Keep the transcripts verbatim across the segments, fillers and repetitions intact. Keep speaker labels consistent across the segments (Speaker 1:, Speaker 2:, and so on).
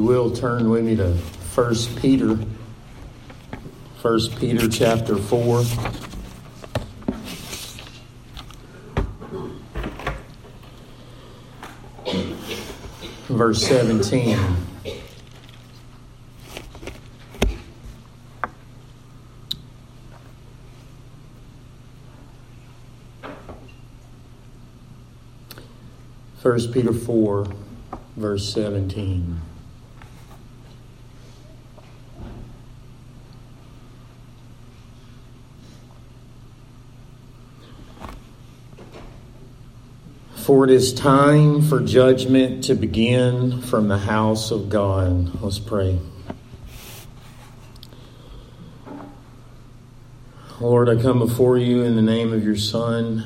Speaker 1: will, turn with me to First Peter. First Peter chapter four. Verse seventeen. First Peter four, verse seventeen. For it is time for judgment to begin from the house of God. Let's pray. Lord, I come before you in the name of your Son.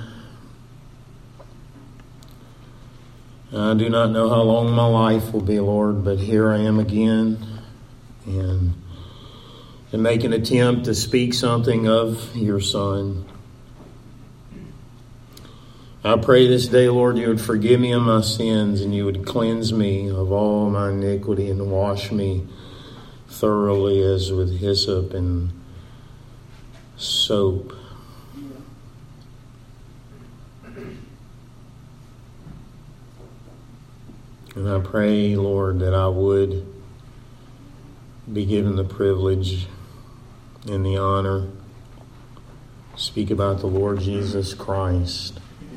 Speaker 1: I do not know how long my life will be, Lord, but here I am again, and to make an attempt to speak something of your Son. I pray this day, Lord, you would forgive me of my sins, and you would cleanse me of all my iniquity and wash me thoroughly as with hyssop and soap. And I pray, Lord, that I would be given the privilege and the honor to speak about the Lord Jesus Christ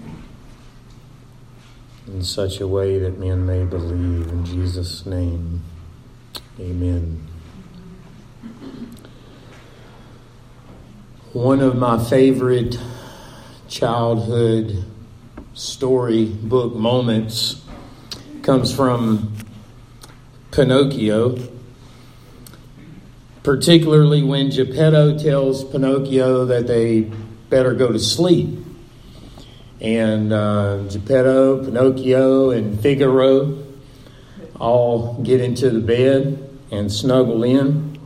Speaker 1: in such a way that men may believe. In Jesus' name, amen. One of my favorite childhood storybook moments comes from Pinocchio, particularly when Geppetto tells Pinocchio that they better go to sleep. And uh, Geppetto, Pinocchio, and Figaro all get into the bed and snuggle in.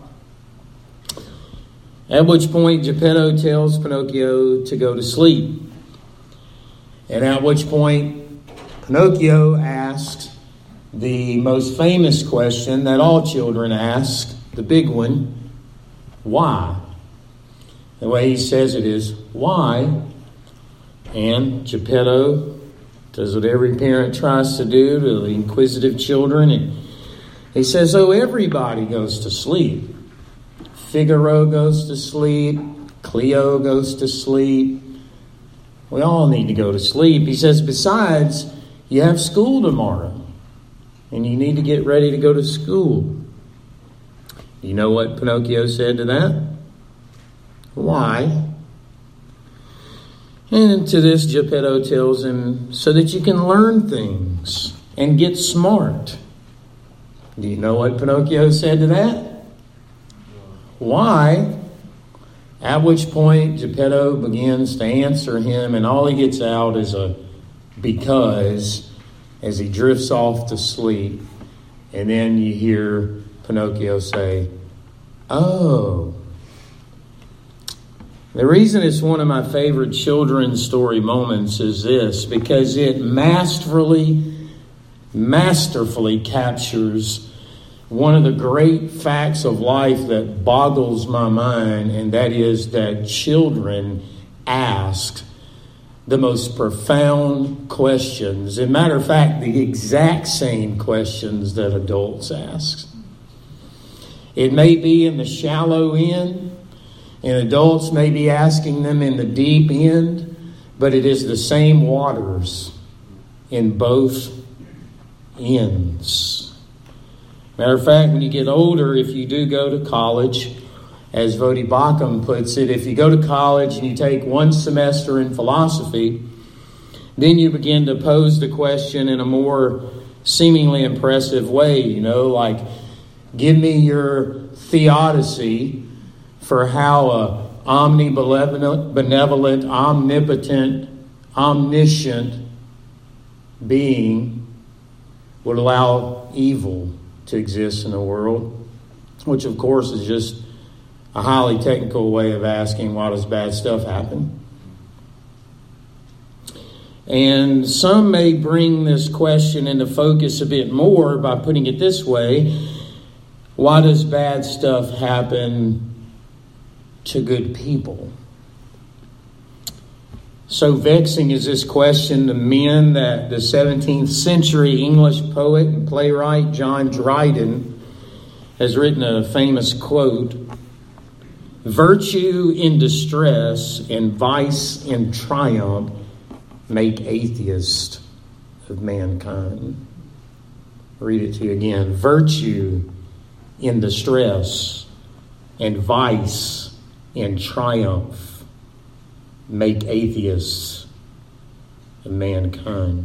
Speaker 1: At which point Geppetto tells Pinocchio to go to sleep. And at which point Pinocchio asks the most famous question that all children ask, the big one, why? The way he says it is, why? And Geppetto does what every parent tries to do to the inquisitive children. And he says, oh, everybody goes to sleep. Figaro goes to sleep. Cleo goes to sleep. We all need to go to sleep. He says, besides, you have school tomorrow, and you need to get ready to go to school. You know what Pinocchio said to that? Why? And to this, Geppetto tells him, so that you can learn things and get smart. Do you know what Pinocchio said to that? Why? At which point, Geppetto begins to answer him, and all he gets out is a because as he drifts off to sleep. And then you hear Pinocchio say, oh. The reason it's one of my favorite children's story moments is this, because it masterfully, masterfully captures one of the great facts of life that boggles my mind, and that is that children ask the most profound questions. As a matter of fact, the exact same questions that adults ask. It may be in the shallow end, and adults may be asking them in the deep end, but it is the same waters in both ends. Matter of fact, when you get older, if you do go to college, as Voddie Baucham puts it, if you go to college and you take one semester in philosophy, then you begin to pose the question in a more seemingly impressive way, you know, like, give me your theodicy for how a omnibenevolent, benevolent, omnipotent, omniscient being would allow evil to exist in the world, which of course is just a highly technical way of asking, why does bad stuff happen? And some may bring this question into focus a bit more by putting it this way. Why does bad stuff happen to good people? So vexing is this question to men that the seventeenth century English poet and playwright John Dryden has written a famous quote: "Virtue in distress and vice in triumph make atheists of mankind." Read it to you again. Virtue in distress and vice in triumph make atheists of mankind.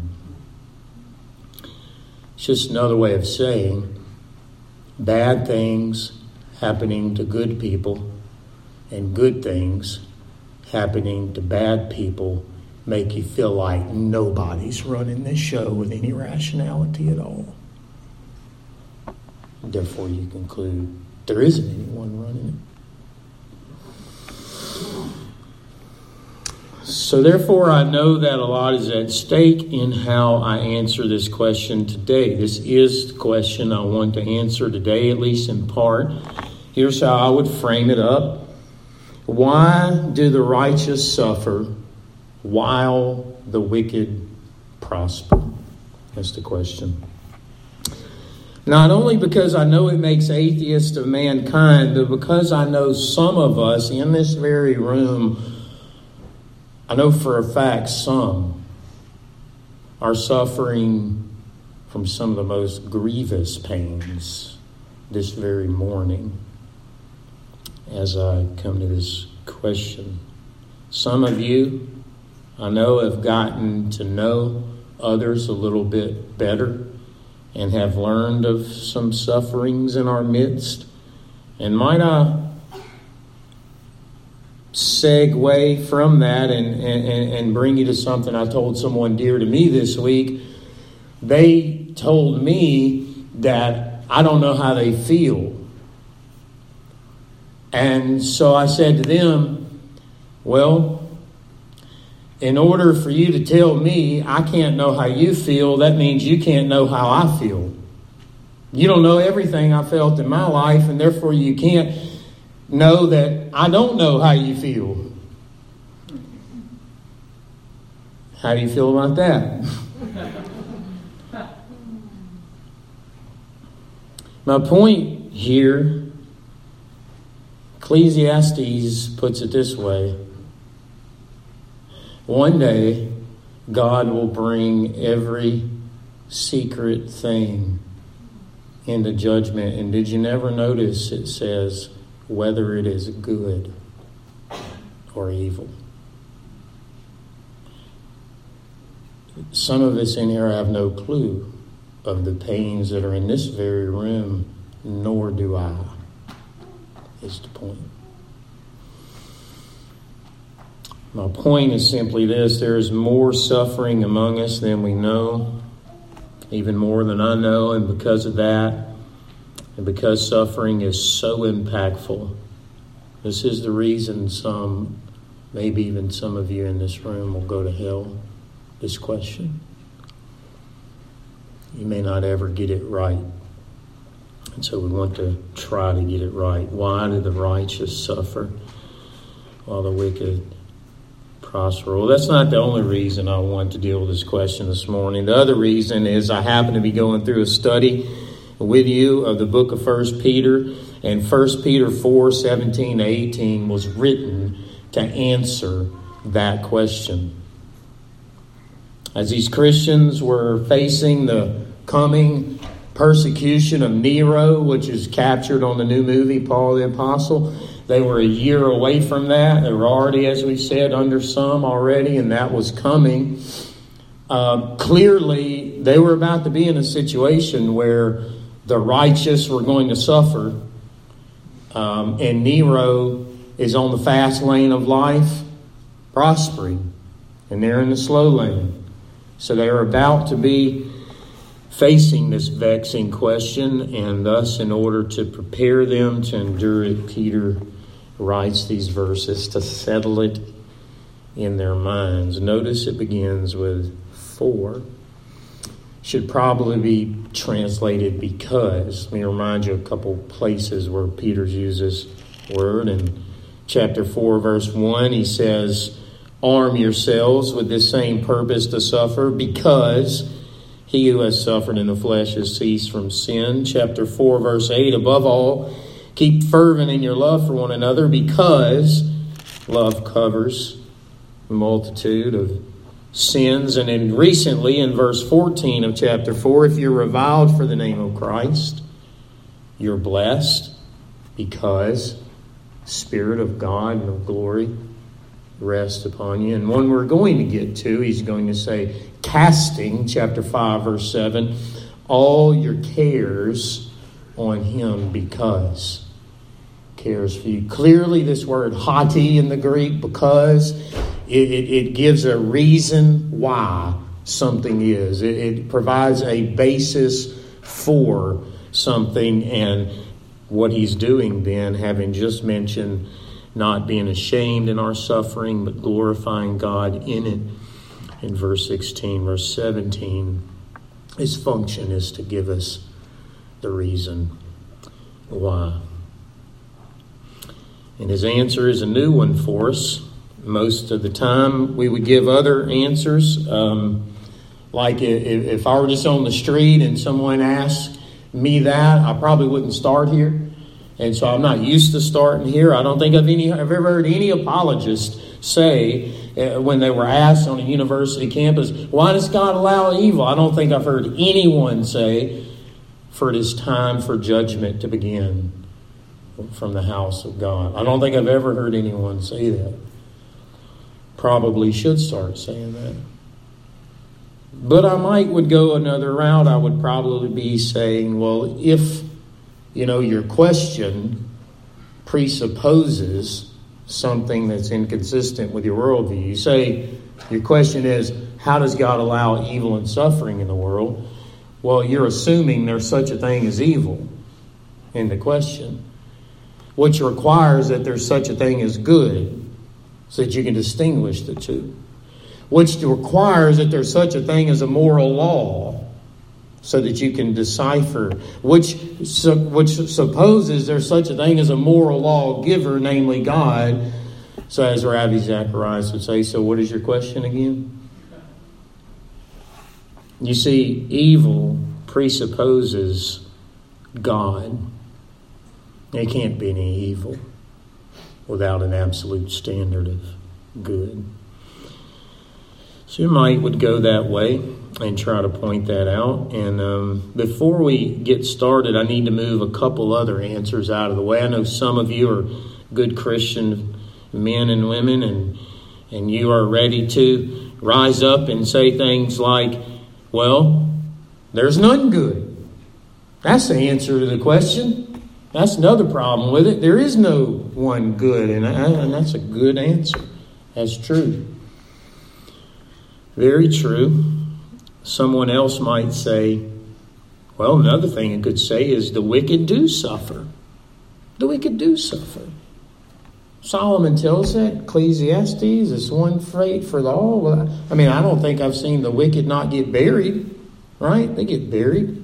Speaker 1: It's just another way of saying bad things happening to good people and good things happening to bad people make you feel like nobody's running this show with any rationality at all. Therefore, you conclude there isn't anyone running it. So therefore, I know that a lot is at stake in how I answer this question today. This is the question I want to answer today, at least in part. Here's how I would frame it up. Why do the righteous suffer while the wicked prosper? That's the question. Not only because I know it makes atheists of mankind, but because I know some of us in this very room, I know for a fact some are suffering from some of the most grievous pains this very morning as I come to this question. Some of you, I know, have gotten to know others a little bit better and have learned of some sufferings in our midst. And might I segue from that and, and, and bring you to something I told someone dear to me this week. They told me that I don't know how they feel. And so I said to them, well, in order for you to tell me I can't know how you feel, that means you can't know how I feel. You don't know everything I felt in my life, and therefore you can't know that I don't know how you feel. How do you feel about that? My point here, Ecclesiastes puts it this way. One day, God will bring every secret thing into judgment. And did you never notice it says whether it is good or evil? Some of us in here have no clue of the pains that are in this very room, nor do I, is the point. My point is simply this: there is more suffering among us than we know, even more than I know, and because of that, and because suffering is so impactful, this is the reason some, maybe even some of you in this room, will go to hell. This question. You may not ever get it right. And so we want to try to get it right. Why do the righteous suffer while the wicked prosper? Well, that's not the only reason I want to deal with this question this morning. The other reason is I happen to be going through a study with you of the book of First Peter, and First Peter four, seventeen to eighteen was written to answer that question. As these Christians were facing the coming persecution of Nero, which is captured on the new movie, Paul the Apostle, they were a year away from that. They were already, as we said, under some already, and that was coming. Uh, clearly, they were about to be in a situation where the righteous were going to suffer, um, and Nero is on the fast lane of life, prospering, and they're in the slow lane. So they are about to be facing this vexing question, and thus, in order to prepare them to endure it, Peter writes these verses to settle it in their minds. Notice it begins with four. should probably be translated because. Let me remind you a couple places where Peter uses word. In chapter four, verse one, he says, arm yourselves with this same purpose to suffer, because he who has suffered in the flesh has ceased from sin. Chapter four, verse eight, above all, keep fervent in your love for one another, because love covers a multitude of sins. And then recently in verse fourteen of chapter four, if you're reviled for the name of Christ, you're blessed, because the Spirit of God and of glory rest upon you. And one we're going to get to, he's going to say, casting, chapter five, verse seven, all your cares on him, because cares for you. Clearly this word hati in the Greek, because it, it, it gives a reason why something is. It, it provides a basis for something. And what he's doing then, having just mentioned not being ashamed in our suffering, but glorifying God in it, in verse sixteen, verse seventeen, his function is to give us the reason why. And his answer is a new one for us. Most of the time we would give other answers. Um, like if, if I were just on the street and someone asked me that, I probably wouldn't start here. And so I'm not used to starting here. I don't think I've, any, I've ever heard any apologist say uh, when they were asked on a university campus, why does God allow evil? I don't think I've heard anyone say, for it is time for judgment to begin from the house of God. I don't think I've ever heard anyone say that. Probably should start saying that. But I might would go another route. I would probably be saying, well, if, you know, your question presupposes something that's inconsistent with your worldview. You say, your question is, how does God allow evil and suffering in the world? Well, you're assuming there's such a thing as evil in the question, which requires that there's such a thing as good, so that you can distinguish the two, which requires that there's such a thing as a moral law, so that you can decipher, which, which supposes there's such a thing as a moral lawgiver, namely God. So as Ravi Zacharias would say, so what is your question again? You see, evil presupposes God. There can't be any evil without an absolute standard of good. So you might would go that way and try to point that out. And um, before we get started, I need to move a couple other answers out of the way. I know some of you are good Christian men and women, and and you are ready to rise up and say things like, well, there's none good. That's the answer to the question. That's another problem with it. There is no one good, and, and that's a good answer. That's true. Very true. Someone else might say, well, another thing it could say is the wicked do suffer. The wicked do suffer. Solomon tells that, Ecclesiastes, it's one freight for the all. Well, I mean, I don't think I've seen the wicked not get buried, right? They get buried.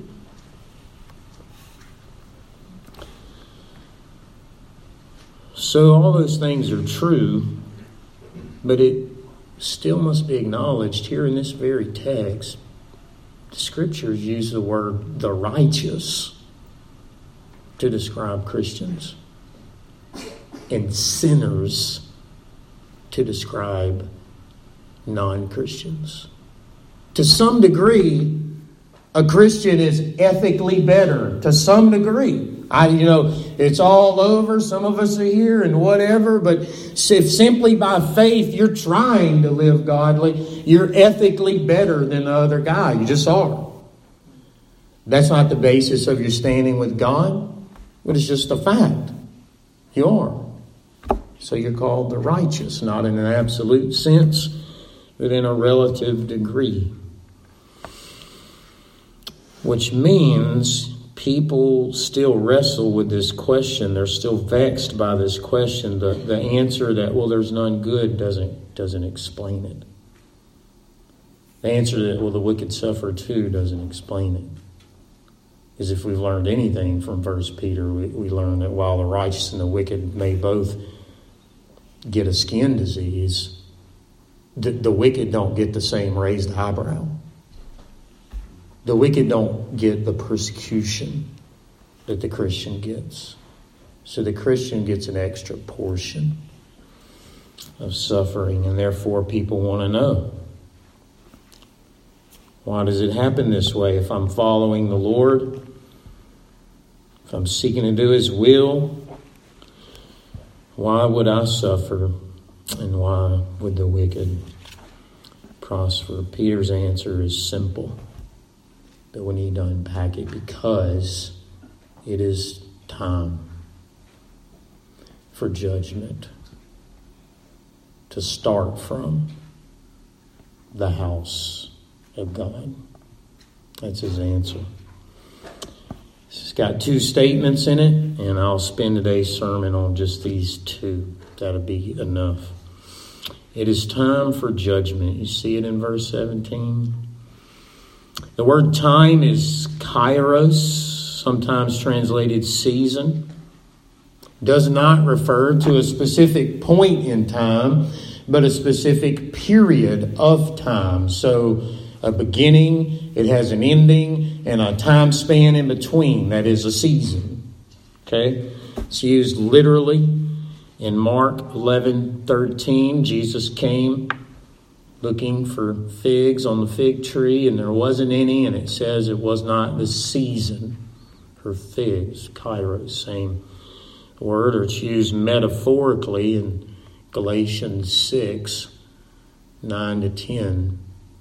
Speaker 1: So all those things are true, but it still must be acknowledged here in this very text. The scriptures use the word the righteous to describe Christians, and sinners to describe non-Christians. To some degree, a Christian is ethically better. To some degree. I, you know, it's all over. Some of us are here and whatever. But if simply by faith you're trying to live godly, you're ethically better than the other guy. You just are. That's not the basis of your standing with God, but it's just a fact. You are. So you're called the righteous, not in an absolute sense, but in a relative degree. Which means people still wrestle with this question. They're still vexed by this question. The, the answer that, well, there's none good doesn't, doesn't explain it. The answer that, well, the wicked suffer too, doesn't explain it. Because if we've learned anything from First Peter, we, we learn that while the righteous and the wicked may both get a skin disease, the, the wicked don't get the same raised eyebrow. The wicked don't get the persecution that the Christian gets. So the Christian gets an extra portion of suffering, and therefore people want to know, why does it happen this way? If I'm following the Lord, if I'm seeking to do His will, why would I suffer, and why would the wicked prosper? Peter's answer is simple, but we need to unpack it, because it is time for judgment to start from the house of God. That's his answer. It's got two statements in it, and I'll spend today's sermon on just these two. That'll be enough. It is time for judgment. You see it in verse seventeen. The word time is kairos, sometimes translated season. Does not refer to a specific point in time, but a specific period of time. So a beginning, it has an ending, and a time span in between. That is a season. Okay? It's used literally in Mark eleven thirteen. Jesus came looking for figs on the fig tree, and there wasn't any, and it says it was not the season for figs. Kairos, same word, or it's used metaphorically in Galatians six, nine to ten.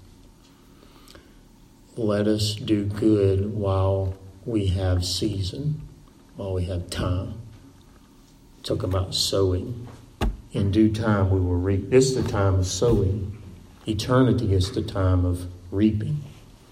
Speaker 1: Let us do good while we have season, while we have time. Talk about sowing. In due time we will reap. This is the time of sowing. Eternity is the time of reaping.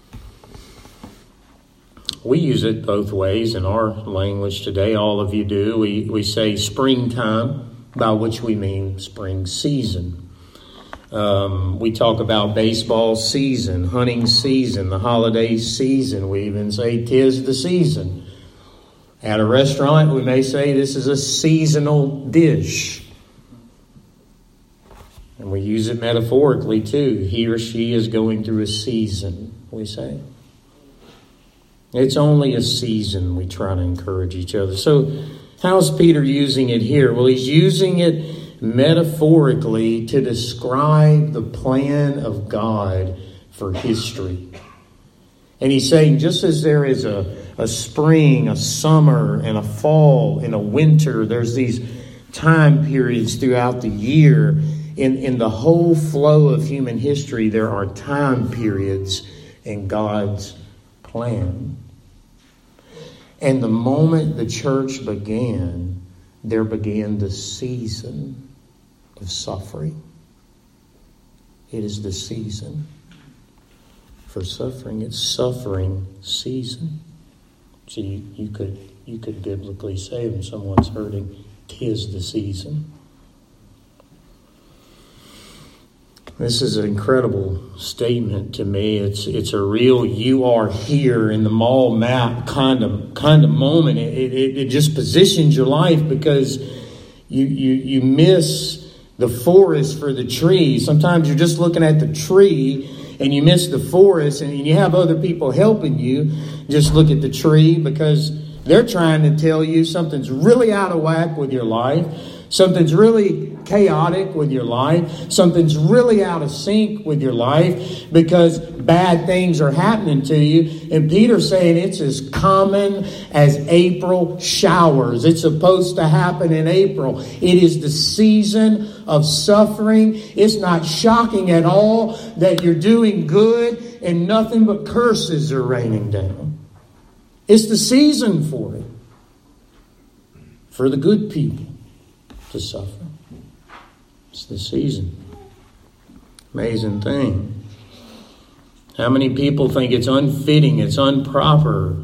Speaker 1: We use it both ways in our language today. All of you do. We, we say springtime, by which we mean spring season. Um, we talk about baseball season, hunting season, the holiday season. We even say 'tis the season. At a restaurant, we may say this is a seasonal dish. And we use it metaphorically too. He or she is going through a season, we say. It's only a season, we try to encourage each other. So how's Peter using it here? Well, he's using it metaphorically to describe the plan of God for history. And he's saying just as there is a, a spring, a summer, and a fall, and a winter, there's these time periods throughout the year. In, in the whole flow of human history, there are time periods in God's plan. And the moment the church began, there began the season of suffering. It is the season for suffering. It's suffering season. So you, you could you could biblically say when someone's hurting, 'tis the season. This is an incredible statement to me. It's it's a real you are here in the mall map kind of kind of moment. It, it, it just positions your life, because you, you, you miss the forest for the tree. Sometimes you're just looking at the tree and you miss the forest, and you have other people helping you just look at the tree, because they're trying to tell you something's really out of whack with your life. Something's really chaotic with your life. Something's really out of sync with your life, because bad things are happening to you. And Peter's saying it's as common as April showers. It's supposed to happen in April. It is the season of suffering. It's not shocking at all that you're doing good and nothing but curses are raining down. It's the season for it. For the good people to suffer. It's the season. Amazing thing. How many people think it's unfitting, it's improper?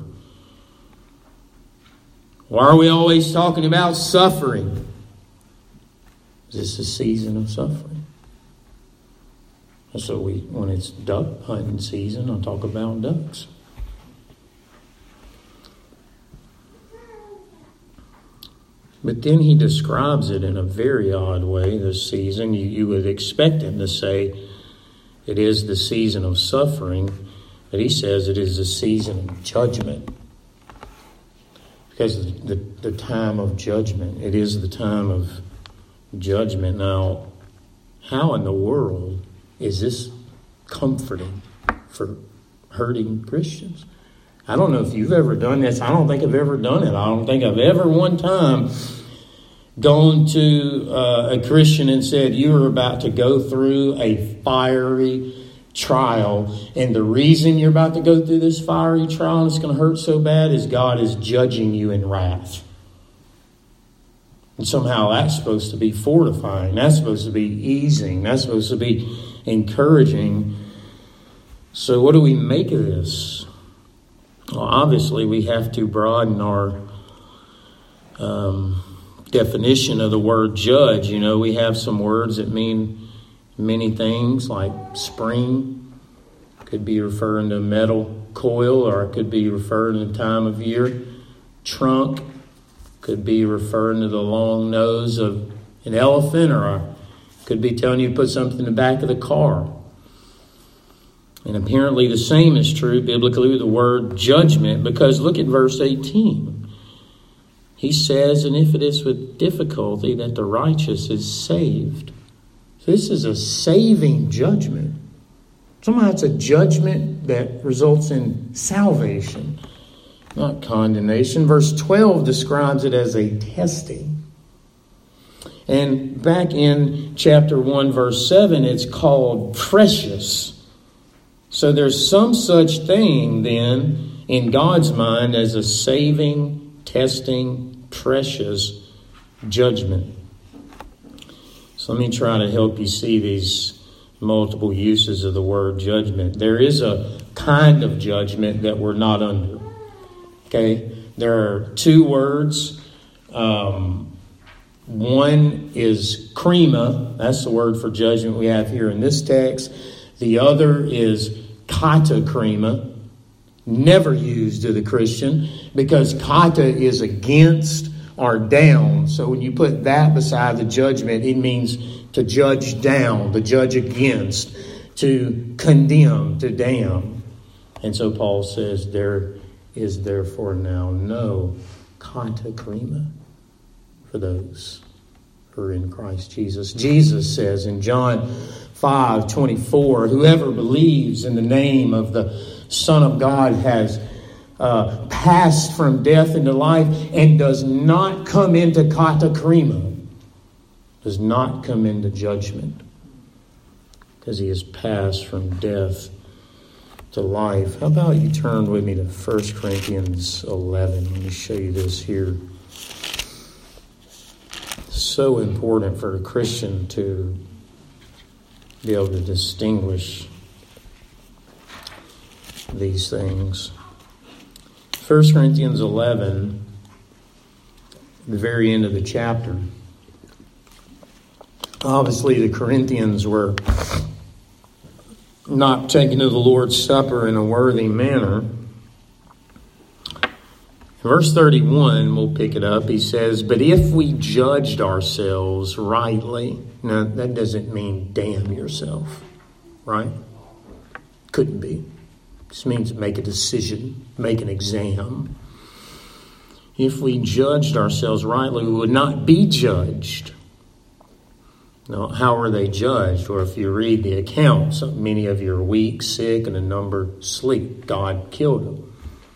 Speaker 1: Why are we always talking about suffering? Is this a season of suffering? So we, when it's duck hunting season, I talk about ducks. But then he describes it in a very odd way this season. You, you would expect him to say it is the season of suffering, but he says it is the season of judgment. Because the, the, the time of judgment, it is the time of judgment. Now, how in the world is this comforting for hurting Christians? I don't know if you've ever done this. I don't think I've ever done it. I don't think I've ever one time gone to uh, a Christian and said, you are about to go through a fiery trial, and the reason you're about to go through this fiery trial and it's going to hurt so bad is God is judging you in wrath. And somehow that's supposed to be fortifying. That's supposed to be easing. That's supposed to be encouraging. So what do we make of this? Well, obviously we have to broaden our um, definition of the word judge. You know, we have some words that mean many things, like spring. Could be referring to a metal coil, or it could be referring to the time of year. Trunk could be referring to the long nose of an elephant, or could be telling you to put something in the back of the car. And apparently the same is true biblically with the word judgment, because look at verse eighteen. He says, and if it is with difficulty that the righteous is saved. So this is a saving judgment. Somehow it's a judgment that results in salvation, not condemnation. Verse twelve describes it as a testing. And back in chapter one, verse seven, it's called precious. So there's some such thing then in God's mind as a saving, testing, precious judgment. So let me try to help you see these multiple uses of the word judgment. There is a kind of judgment that we're not under. Okay? There are two words. Um, one is krima. That's the word for judgment we have here in this text. The other is katakrima. Never used to the Christian, because kata is against or down. So when you put that beside the judgment, it means to judge down, to judge against, to condemn, to damn. And so Paul says there is therefore now no katakrima for those who are in Christ Jesus. Jesus says in John five twenty-four, whoever believes in the name of the Son of God has uh, passed from death into life and does not come into katakrima, does not come into judgment, because he has passed from death to life. How about you turn with me to First Corinthians eleven? Let me show you this here. It's so important for a Christian to be able to distinguish these things. First Corinthians eleven, the very end of the chapter. Obviously, the Corinthians were not taking to the Lord's Supper in a worthy manner. Verse thirty-one, we'll pick it up. He says, but if we judged ourselves rightly. Now, that doesn't mean damn yourself, right? Couldn't be. This means make a decision, make an exam. If we judged ourselves rightly, we would not be judged. Now, how are they judged? Or if you read the accounts, many of you are weak, sick, and a number sleep. God killed them.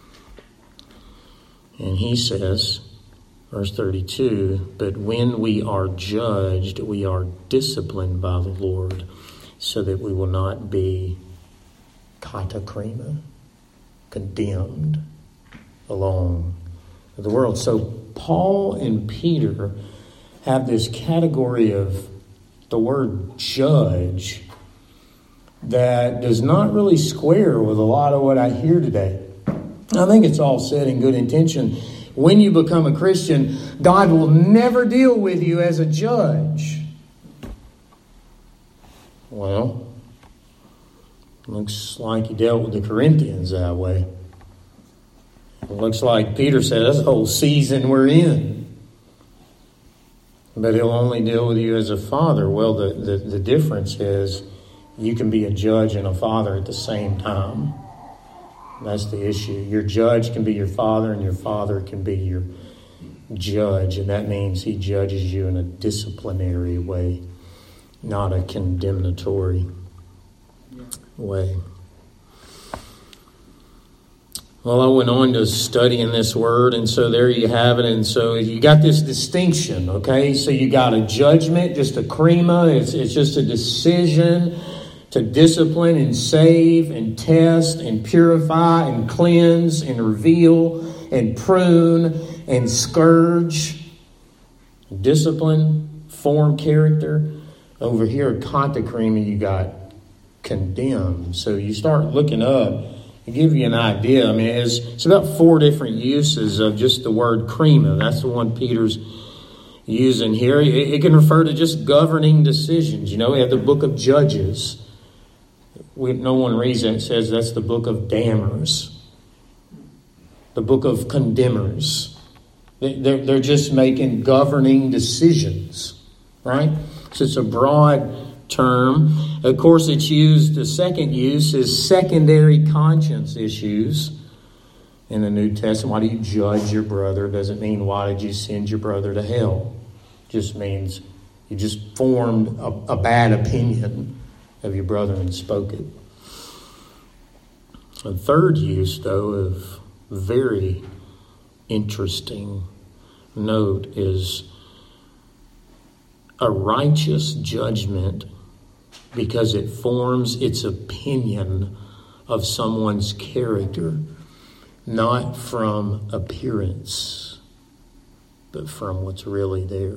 Speaker 1: And he says, verse thirty-two, but when we are judged, we are disciplined by the Lord, so that we will not be katakrima, condemned along with the world. So Paul and Peter have this category of the word judge that does not really square with a lot of what I hear today. I think it's all said in good intention. When you become a Christian, God will never deal with you as a judge. Well, Looks like he dealt with the Corinthians that way. It looks like Peter said, that's the whole season we're in. But he'll only deal with you as a father. Well, the, the, the difference is you can be a judge and a father at the same time. That's the issue. Your judge can be your father, and your father can be your judge. And that means he judges you in a disciplinary way, not a condemnatory way. Well, I went on to studying this word, and so there you have it. And so you got this distinction, okay? So you got a judgment, just a krima. It's, it's just a decision to discipline and save and test and purify and cleanse and reveal and prune and scourge. Discipline, form character. Over here, katakrima, you got condemn. So you start looking up. To give you an idea, I mean, it's, it's about four different uses of just the word krima. That's the one Peter's using here. It, it can refer to just governing decisions. You know, we have the book of Judges. We, no one reads it. It says that's the book of damners. The book of condemners. They, they're, they're just making governing decisions, right? So it's a broad term. Of course, it's used, the second use is secondary conscience issues in the New Testament. Why do you judge your brother? It doesn't mean why did you send your brother to hell. It just means you just formed a, a bad opinion of your brother and spoke it. A third use, though, of very interesting note is a righteous judgment, because it forms its opinion of someone's character, not from appearance, but from what's really there.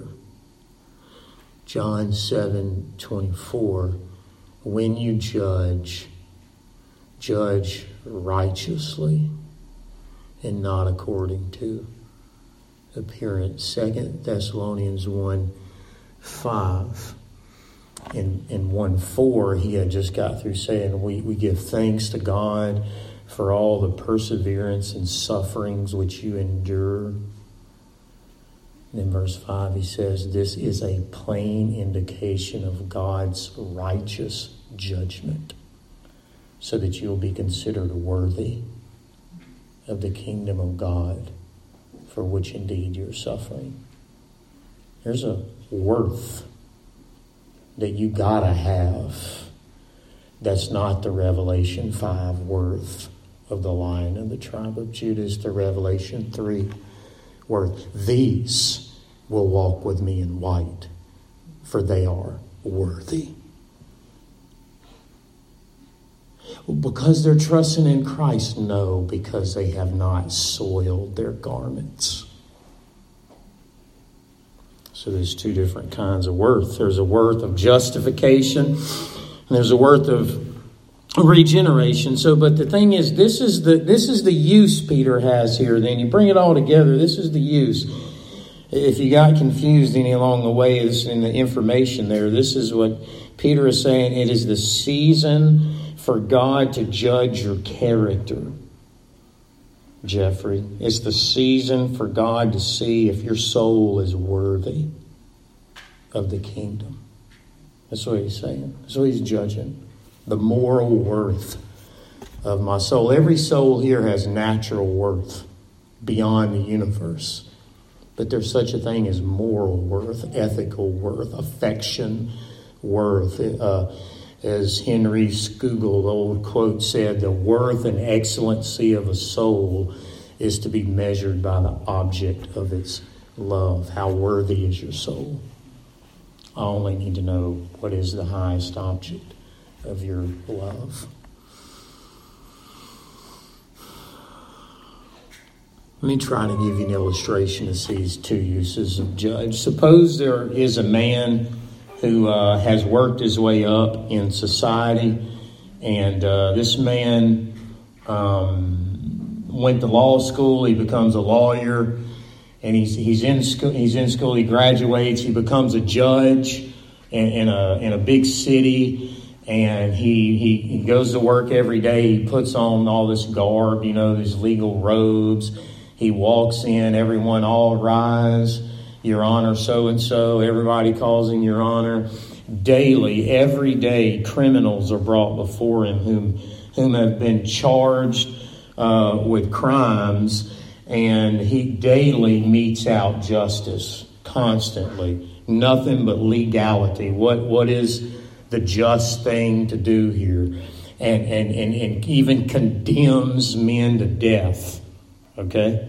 Speaker 1: John seven twenty-four, when you judge, judge righteously and not according to appearance. Second Thessalonians one five. In in one four, he had just got through saying, we, we give thanks to God for all the perseverance and sufferings which you endure. And in verse five, he says, this is a plain indication of God's righteous judgment, so that you'll be considered worthy of the kingdom of God, for which indeed you're suffering. There's a worth that you gotta have. That's not the Revelation five worth of the Lion of the tribe of Judah. It's the Revelation three worth. These will walk with me in white, for they are worthy. Because they're trusting in Christ? No, because they have not soiled their garments. So there's two different kinds of worth. There's a worth of justification, and there's a worth of regeneration. So, but the thing is, this is the this is the use Peter has here. Then you bring it all together. This is the use. If you got confused any along the way, this in the information there. This is what Peter is saying. It is the season for God to judge your character, Jeffrey. It's the season for God to see if your soul is worthy of the kingdom. That's what he's saying. That's what he's judging. The moral worth of my soul. Every soul here has natural worth beyond the universe. But there's such a thing as moral worth, ethical worth, affection worth. Uh, As Henry Scougal, the old quote, said, the worth and excellency of a soul is to be measured by the object of its love. How worthy is your soul? I only need to know what is the highest object of your love. Let me try to give you an illustration of these two uses of judge. Suppose there is a man who uh, has worked his way up in society, and uh, this man um, went to law school. He becomes a lawyer, and he's he's in school. He's in school. He graduates. He becomes a judge in, in a in a big city, And he, he, he goes to work every day. He puts on all this garb, you know, these legal robes. He walks in, everyone all rise, Your Honor, so-and-so. Everybody calls him Your Honor. Daily, every day, criminals are brought before him whom, whom have been charged uh, with crimes. And he daily metes out justice, constantly. Nothing but legality. What What is the just thing to do here? And, and, and, and even condemns men to death. Okay?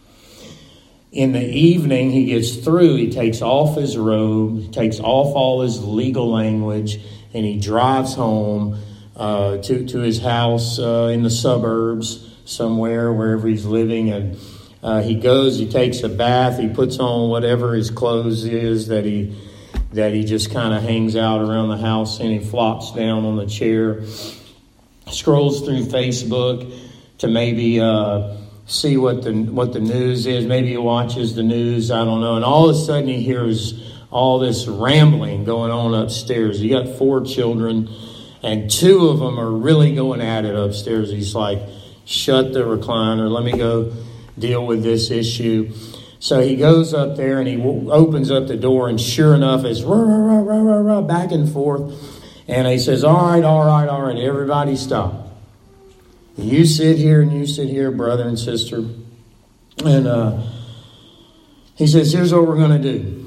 Speaker 1: In the evening, he gets through, he takes off his robe, he takes off all his legal language, and he drives home uh, to, to his house uh, in the suburbs, somewhere, wherever he's living. And uh, he goes, he takes a bath, he puts on whatever his clothes is that he that he just kind of hangs out around the house, and he flops down on the chair, scrolls through Facebook to maybe Uh, see what the what the news is. Maybe he watches the news, I don't know. And all of a sudden he hears all this rambling going on upstairs. He got four children, and two of them are really going at it upstairs. He's like, shut the recliner, let me go deal with this issue. So he goes up there and he w- opens up the door, and sure enough, it's rah, rah, rah, rah, rah, rah, back and forth. And he says, all right, all right, all right, everybody stop. You sit here and you sit here, brother and sister. And uh, he says, here's what we're going to do.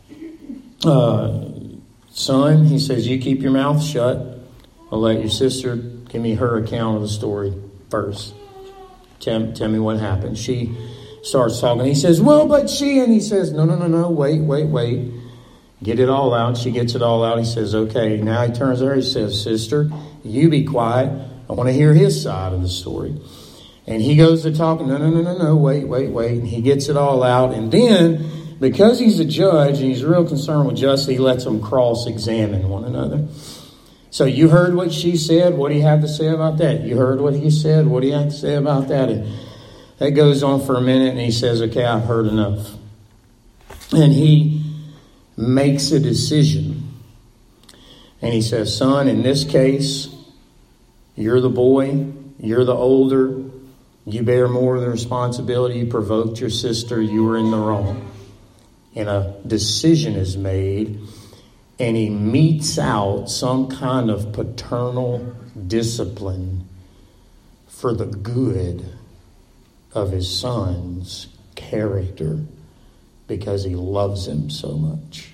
Speaker 1: Uh, son, he says, you keep your mouth shut. I'll let your sister give me her account of the story first. Tell, tell me what happened. She starts talking. He says, well, but she, and he says, no, no, no, no, wait, wait, wait. Get it all out. She gets it all out. He says, okay. Now he turns to her. He says, sister, you be quiet. I want to hear his side of the story. And he goes to talking. No, no, no, no, no. Wait, wait, wait. And he gets it all out. And then, because he's a judge and he's real concerned with justice, he lets them cross-examine one another. So you heard what she said. What do you have to say about that? You heard what he said. What do you have to say about that? And that goes on for a minute. And he says, okay, I've heard enough. And he makes a decision. And he says, son, in this case, you're the boy, you're the older, you bear more of the responsibility, you provoked your sister, you were in the wrong. And a decision is made, and he metes out some kind of paternal discipline for the good of his son's character, because he loves him so much.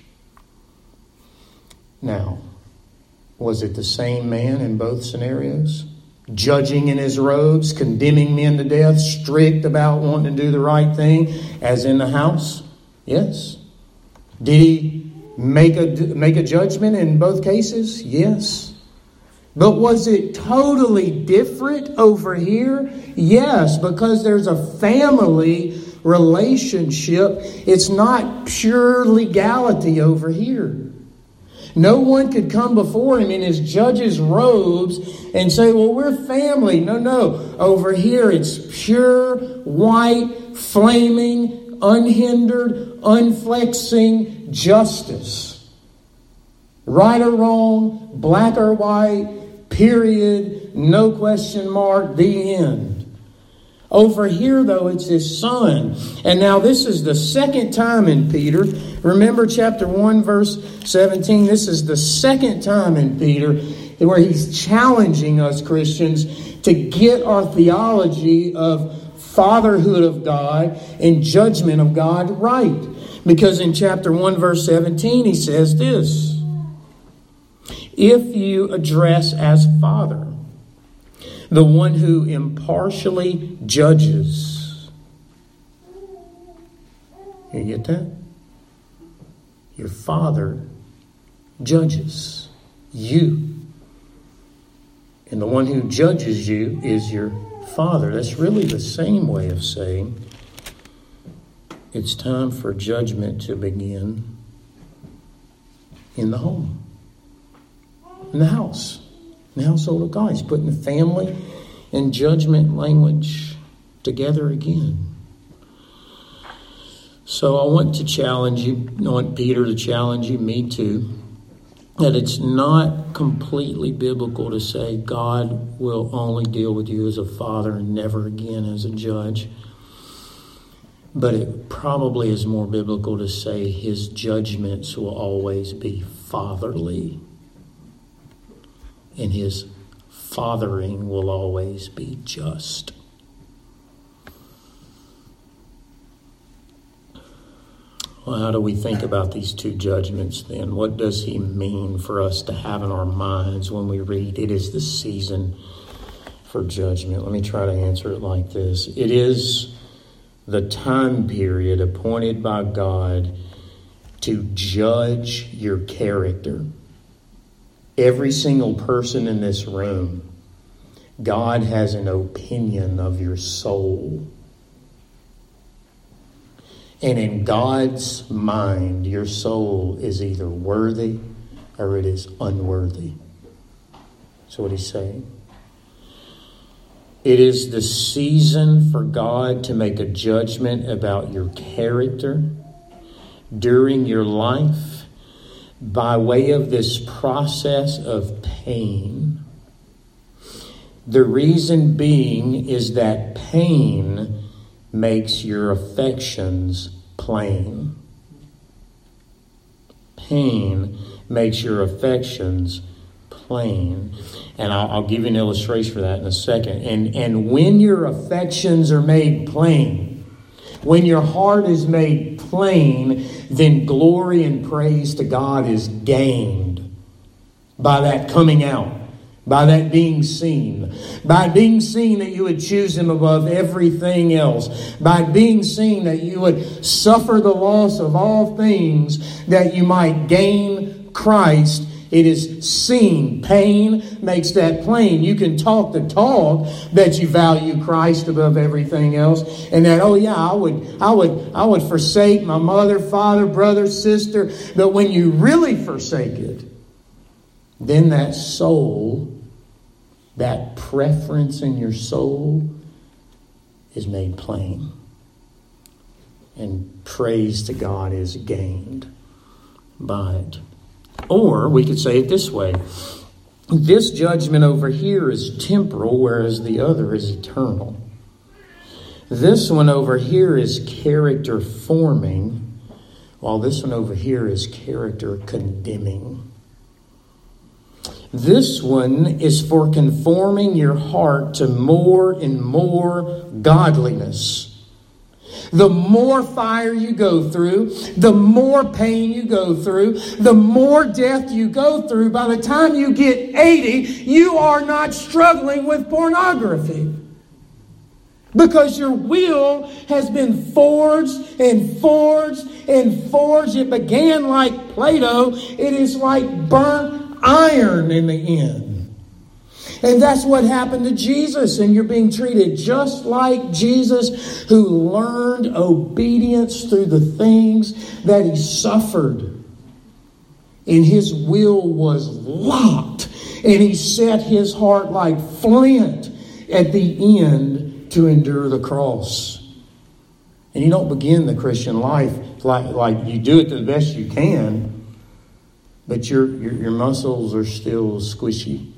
Speaker 1: Now, was it the same man in both scenarios? Judging in his robes, condemning men to death, strict about wanting to do the right thing, as in the house? Yes. Did he make a, make a judgment in both cases? Yes. But was it totally different over here? Yes, because there's a family relationship. It's not pure legality over here. No one could come before him in his judge's robes and say, well, we're family. No, no. Over here, it's pure, white, flaming, unhindered, unflexing justice. Right or wrong, black or white, period, no question mark, the end. Over here, though, it's his son. And now this is the second time in Peter. Remember chapter one, verse seventeen. This is the second time in Peter where he's challenging us Christians to get our theology of fatherhood of God and judgment of God right. Because in chapter one, verse seventeen, he says this: if you address as father the one who impartially judges. You get that? Your father judges you. And the one who judges you is your father. That's really the same way of saying it's time for judgment to begin in the home, in the house. The household of God. He's putting the family and judgment language together again. So I want to challenge you. I want Peter to challenge you, me too. that it's not completely biblical to say God will only deal with you as a father and never again as a judge. But it probably is more biblical to say his judgments will always be fatherly. And his fathering will always be just. Well, how do we think about these two judgments then? What does he mean for us to have in our minds when we read it is the season for judgment? Let me try to answer it like this. It is the time period appointed by God to judge your character. Every single person in this room, God has an opinion of your soul. And in God's mind, your soul is either worthy or it is unworthy. That's what he's saying. It is the season for God to make a judgment about your character during your life by way of this process of pain. The reason being is that pain makes your affections plain. Pain makes your affections plain. And I'll, I'll give you an illustration for that in a second. And, and when your affections are made plain, when your heart is made plain, then glory and praise to God is gained by that coming out. By that being seen. By being seen that you would choose him above everything else. By being seen that you would suffer the loss of all things that you might gain Christ. It is seen. Pain makes that plain. You can talk the talk that you value Christ above everything else. And that, oh yeah, I would, I would, I would forsake my mother, father, brother, sister. But when you really forsake it, then that soul, that preference in your soul is made plain. And praise to God is gained by it. Or we could say it this way. This judgment over here is temporal, whereas the other is eternal. This one over here is character forming, while this one over here is character condemning. This one is for conforming your heart to more and more godliness. The more fire you go through, the more pain you go through, the more death you go through, by the time you get eighty, you are not struggling with pornography. Because your will has been forged and forged and forged. It began like Play-Doh. It is like burnt iron in the end. And that's what happened to Jesus. And you're being treated just like Jesus, who learned obedience through the things that he suffered. And his will was locked. And he set his heart like flint at the end to endure the cross. And you don't begin the Christian life like, like you do it the best you can. But your, your your muscles are still squishy.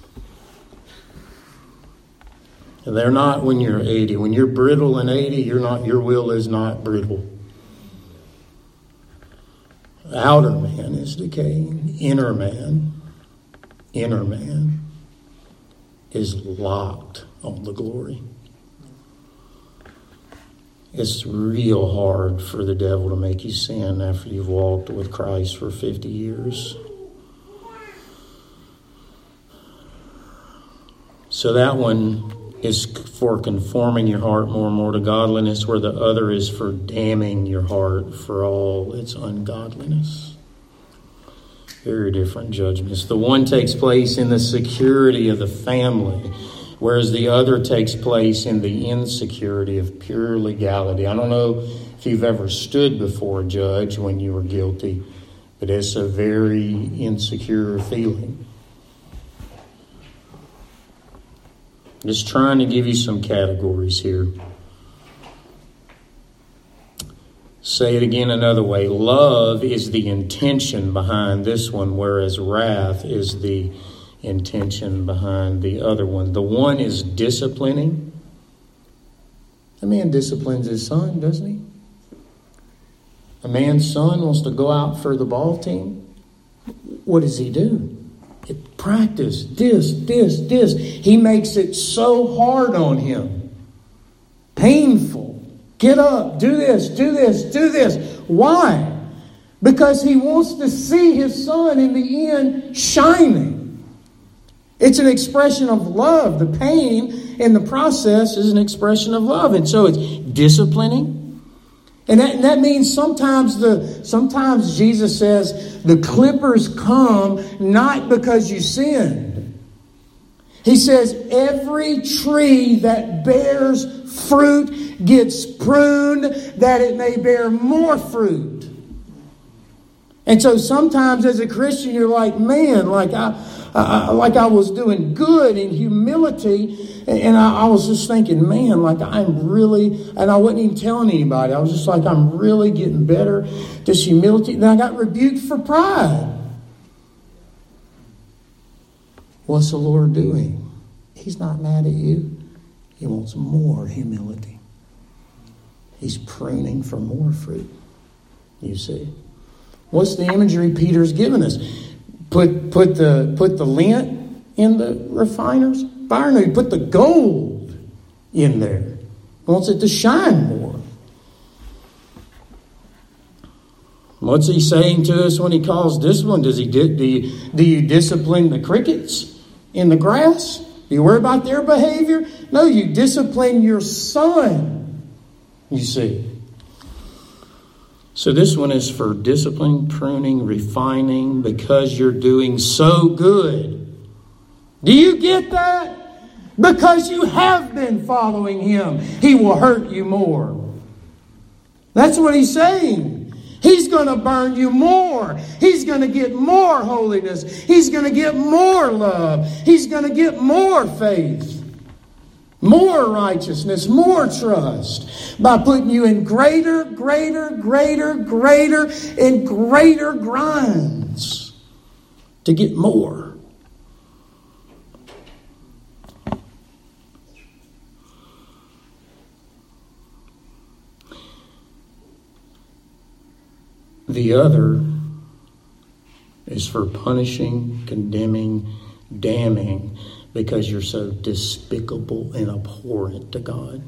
Speaker 1: They're not when you're eighty. When you're brittle and eighty, you're not. Your will is not brittle. The outer man is decaying. Inner man, inner man is locked on the glory. It's real hard for the devil to make you sin after you've walked with Christ for fifty years. So that one is for conforming your heart more and more to godliness, where the other is for damning your heart for all its ungodliness. Very different judgments. The one takes place in the security of the family, whereas the other takes place in the insecurity of pure legality. I don't know if you've ever stood before a judge when you were guilty, but it's a very insecure feeling. Just trying to give you some categories here. Say it again another way. Love is the intention behind this one, whereas wrath is the intention behind the other one. The one is disciplining. A man disciplines his son, doesn't he? A man's son wants to go out for the ball team. What does he do? It, practice, this, this, this. He makes it so hard on him. Painful. Get up, do this, do this, do this. Why? Because he wants to see his son in the end shining. It's an expression of love. The pain in the process is an expression of love. And so it's disciplining. And that, and that means sometimes the sometimes Jesus says the clippers come not because you sinned. He says every tree that bears fruit gets pruned that it may bear more fruit. And so sometimes as a Christian you're like, man, like I, I like I was doing good in humility, and I, I was just thinking, man, like I'm really, and I wasn't even telling anybody. I was just like, I'm really getting better. This humility. Then I got rebuked for pride. What's the Lord doing? He's not mad at you. He wants more humility. He's pruning for more fruit. You see? What's the imagery Peter's given us? Put put the put the lint in the refiner's fire. No, he put the gold in there. He wants it to shine more. What's he saying to us when he calls discipline? Does he do, do you, do you discipline the crickets in the grass? Do you worry about their behavior? No, you discipline your son. You see. So this one is for discipline, pruning, refining, because you're doing so good. Do you get that? Because you have been following him, he will hurt you more. That's what he's saying. He's going to burn you more. He's going to get more holiness. He's going to get more love. He's going to get more faith. More righteousness, more trust, by putting you in greater, greater, greater, greater, and greater grinds to get more. The other is for punishing, condemning, damning, because you're so despicable and abhorrent to God.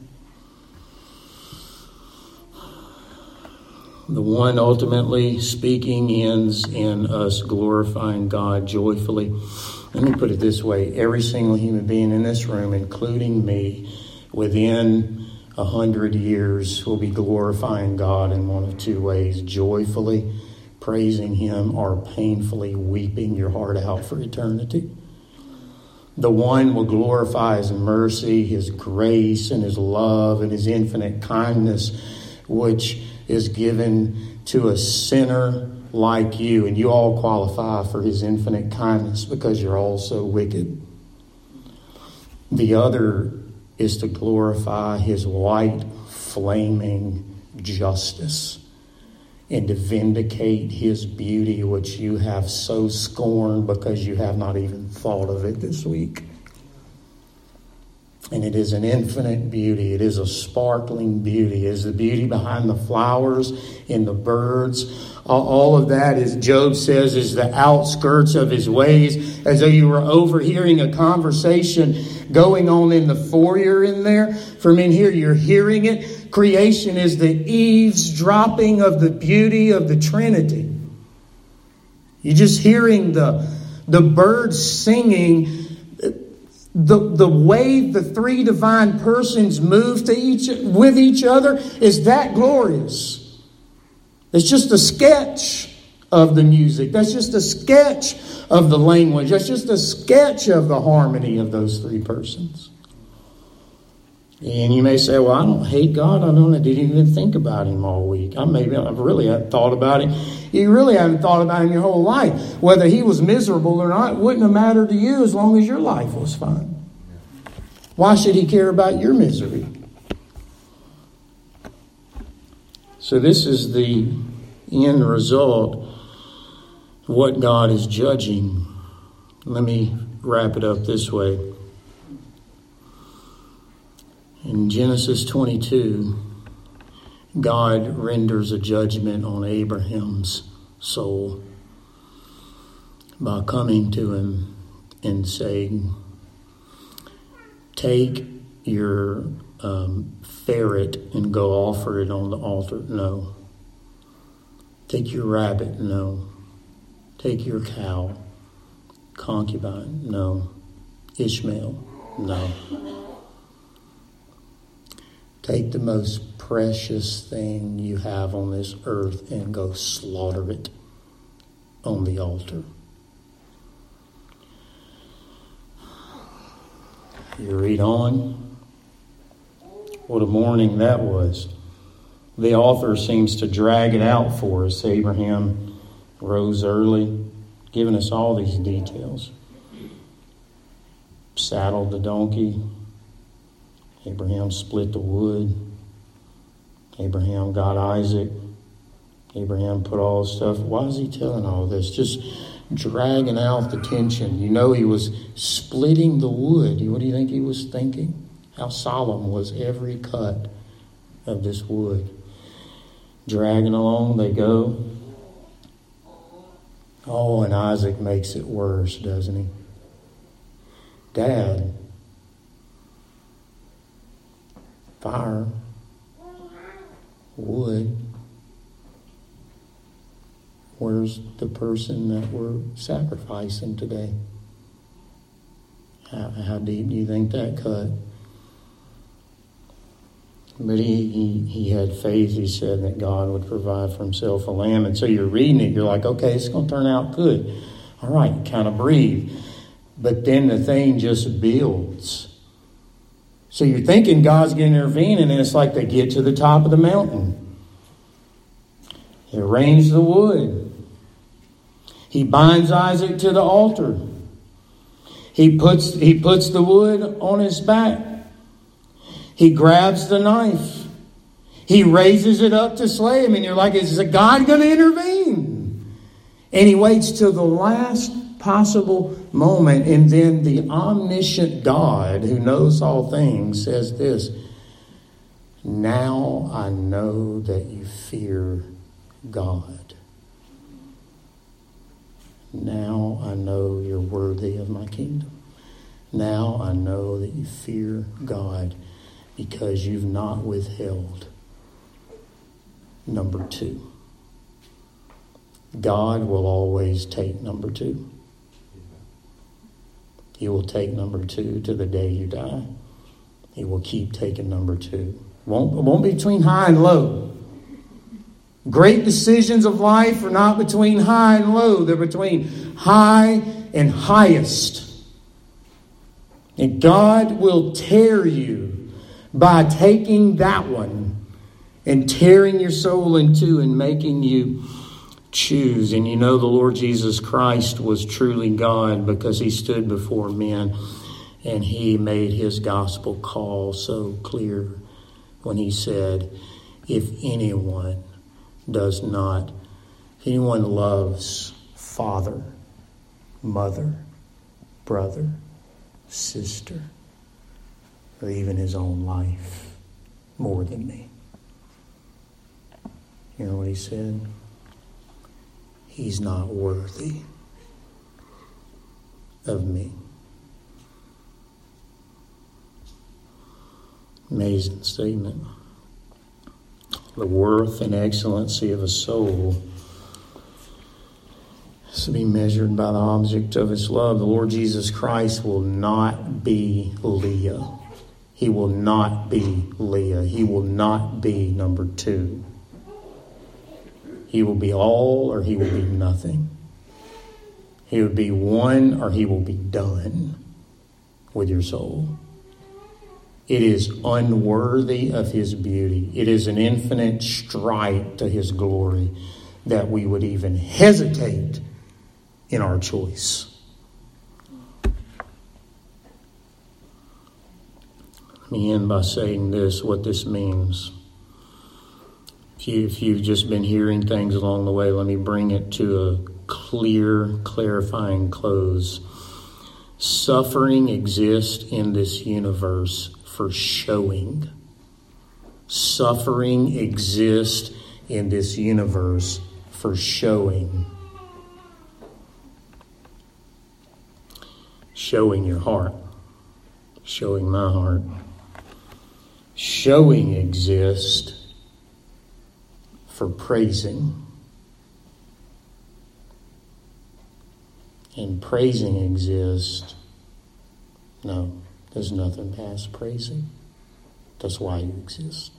Speaker 1: The one ultimately speaking ends in us glorifying God joyfully. Let me put it this way. Every single human being in this room, including me, within a hundred years will be glorifying God in one of two ways. Joyfully praising him, or painfully weeping your heart out for eternity. The one will glorify his mercy, his grace, and his love, and his infinite kindness, which is given to a sinner like you. And you all qualify for his infinite kindness because you're all so wicked. The other is to glorify his white, flaming justice, and to vindicate his beauty, which you have so scorned because you have not even thought of it this week. And it is an infinite beauty. It is a sparkling beauty. It is the beauty behind the flowers and the birds. All of that, as Job says, is the outskirts of his ways, as though you were overhearing a conversation going on in the foyer in there. From in here, you're hearing it. Creation is the eavesdropping of the beauty of the Trinity. You're just hearing the, the birds singing. The, the way the three divine persons move to each with each other is that glorious. It's just a sketch of the music. That's just a sketch of the language. That's just a sketch of the harmony of those three persons. And you may say, well, I don't hate God. I don't. I didn't even think about him all week. I maybe I really haven't thought about him. You really haven't thought about him your whole life. Whether he was miserable or not wouldn't have mattered to you as long as your life was fine. Why should he care about your misery? So this is the end result of what God is judging. Let me wrap it up this way. In Genesis twenty-two, God renders a judgment on Abraham's soul by coming to him and saying, take your um, ferret and go offer it on the altar. No. Take your rabbit. No. Take your cow. Concubine. No. Ishmael. No. Take the most precious thing you have on this earth and go slaughter it on the altar. You read on. What a morning that was. The author seems to drag it out for us. Abraham rose early, giving us all these details. Saddled the donkey. Abraham split the wood. Abraham got Isaac. Abraham put all his stuff. Why is he telling all this? Just dragging out the tension. You know he was splitting the wood. What do you think he was thinking? How solemn was every cut of this wood? Dragging along they go. Oh, and Isaac makes it worse, doesn't he? Dad, fire, wood. Where's the person that we're sacrificing today? How, how deep do you think that cut? But he, he, he had faith. He said that God would provide for himself a lamb. And so you're reading it. You're like, okay, it's going to turn out good. All right, kind of breathe. But then the thing just builds. So you're thinking God's going to intervene, and then it's like they get to the top of the mountain. He arranged the wood. He binds Isaac to the altar. He puts, he puts the wood on his back. He grabs the knife. He raises it up to slay him. And you're like, is God going to intervene? And he waits till the last possible moment. And then the omniscient God, who knows all things, says this, now I know that you fear God. Now I know you're worthy of my kingdom. Now I know that you fear God because you've not withheld number two. God will always take number two. He will take number two to the day you die. He will keep taking number two. Won't, it won't be between high and low. Great decisions of life are not between high and low. They're between high and highest. And God will tear you by taking that one and tearing your soul in two and making you choose. And you know the Lord Jesus Christ was truly God because he stood before men and he made his gospel call so clear when he said, if anyone does not, if anyone loves father, mother, brother, sister, or even his own life more than me. You know what he said? He's not worthy of me. Amazing statement. The worth and excellency of a soul is to be measured by the object of its love. The Lord Jesus Christ will not be Leah. He will not be Leah. He will not be number two. He will be all or he will be nothing. He will be one or he will be done with your soul. It is unworthy of his beauty. It is an infinite stripe to his glory that we would even hesitate in our choice. Let me end by saying this, what this means. If, you, if you've just been hearing things along the way, let me bring it to a clear, clarifying close. Suffering exists in this universe for showing. Suffering exists in this universe for showing. Showing your heart. Showing my heart. Showing exists for praising. And praising exists. No, there's nothing past praising. That's why you exist.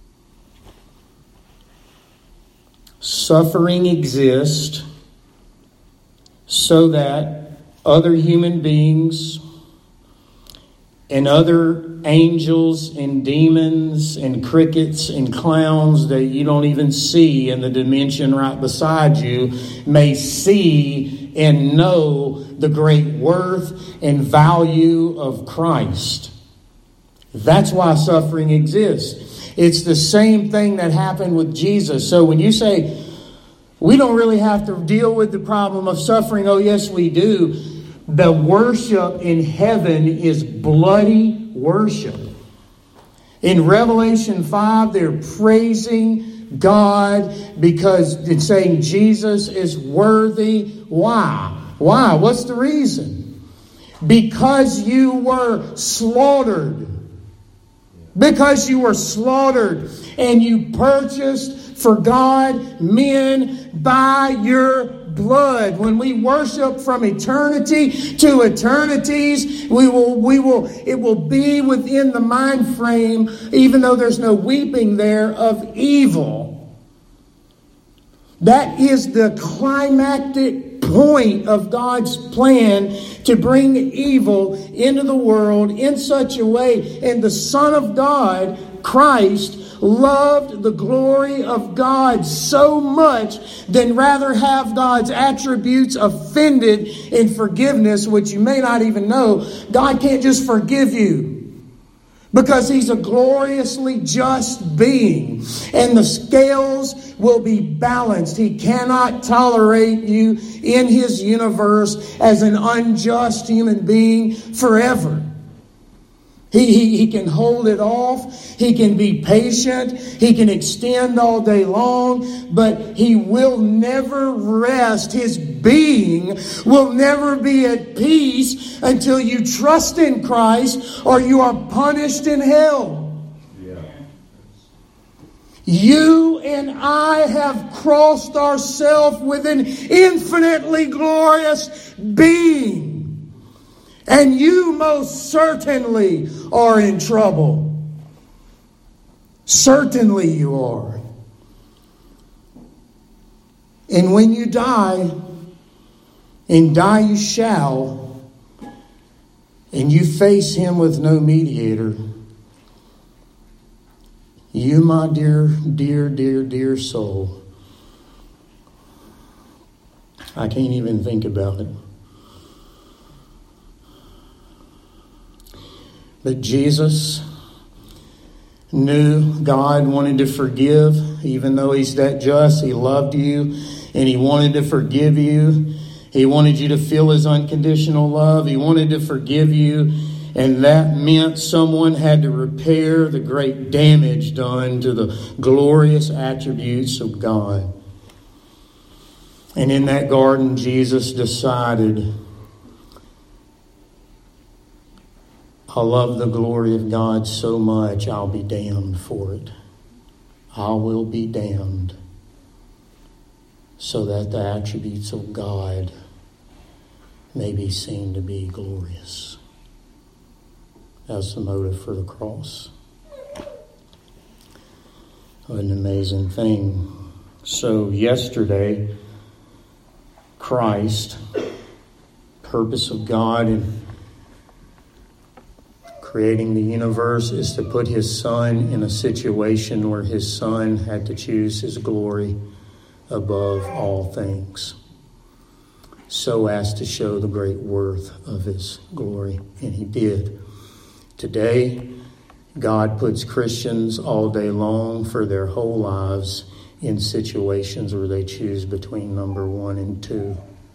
Speaker 1: Suffering exists so that other human beings and other angels and demons and crickets and clowns that you don't even see in the dimension right beside you may see and know the great worth and value of Christ. That's why suffering exists. It's the same thing that happened with Jesus. So when you say, we don't really have to deal with the problem of suffering, oh yes we do. The worship in heaven is bloody worship. In Revelation five, they're praising God because it's saying Jesus is worthy. Why? Why? What's the reason? Because you were slaughtered. Because you were slaughtered and you purchased for God men by your blood. When we worship from eternity to eternities, we will, we will, it will be within the mind frame, even though there's no weeping there, of evil. That is the climactic point of God's plan to bring evil into the world in such a way. And the Son of God, Christ, loved the glory of God so much than rather have God's attributes offended in forgiveness, which you may not even know. God can't just forgive you because He's a gloriously just being, and the scales will be balanced. He cannot tolerate you in His universe as an unjust human being forever. He, he, he can hold it off. He can be patient. He can extend all day long. But He will never rest. His being will never be at peace until you trust in Christ or you are punished in hell. Yeah. You and I have crossed ourselves with an infinitely glorious being. And you most certainly are in trouble. Certainly you are. And when you die, and die you shall, and you face Him with no mediator, you, my dear, dear, dear, dear soul, I can't even think about it. But Jesus knew God wanted to forgive, even though He's that just. He loved you and He wanted to forgive you. He wanted you to feel His unconditional love. He wanted to forgive you. And that meant someone had to repair the great damage done to the glorious attributes of God. And in that garden, Jesus decided, I love the glory of God so much, I'll be damned for it. I will be damned so that the attributes of God may be seen to be glorious. That's the motive for the cross. What an amazing thing. So yesterday, Christ, purpose of God in creating the universe is to put His Son in a situation where His Son had to choose His glory above all things, so as to show the great worth of His glory. And He did. Today, God puts Christians all day long for their whole lives in situations where they choose between number one and two.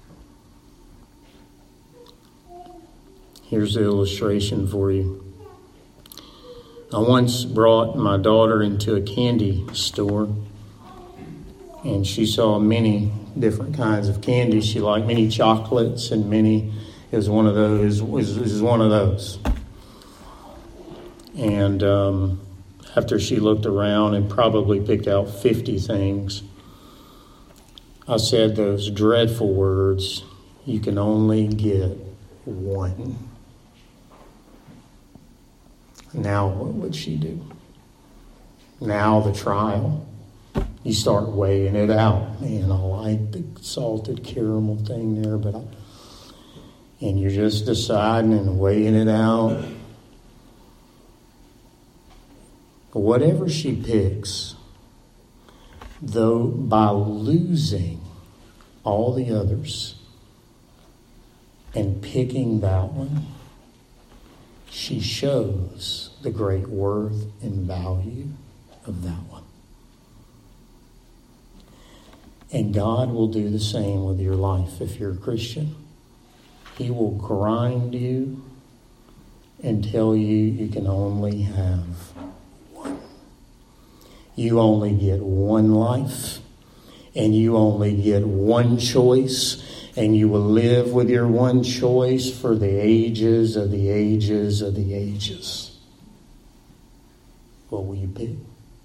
Speaker 1: Here's the illustration for you. I once brought my daughter into a candy store, and she saw many different kinds of candy. She liked many chocolates and many. It was one of those. It was, it was one of those. And um, after she looked around and probably picked out fifty things, I said those dreadful words, "You can only get one." Now what would she do? Now the trial. You start weighing it out. Man, I like the salted caramel thing there, but I, and you're just deciding and weighing it out. But whatever she picks, though by losing all the others and picking that one, she shows the great worth and value of that one. And God will do the same with your life if you're a Christian. He will grind you and tell you you can only have one. You only get one life, and you only get one choice, and you will live with your one choice for the ages of the ages of the ages. What will you pick?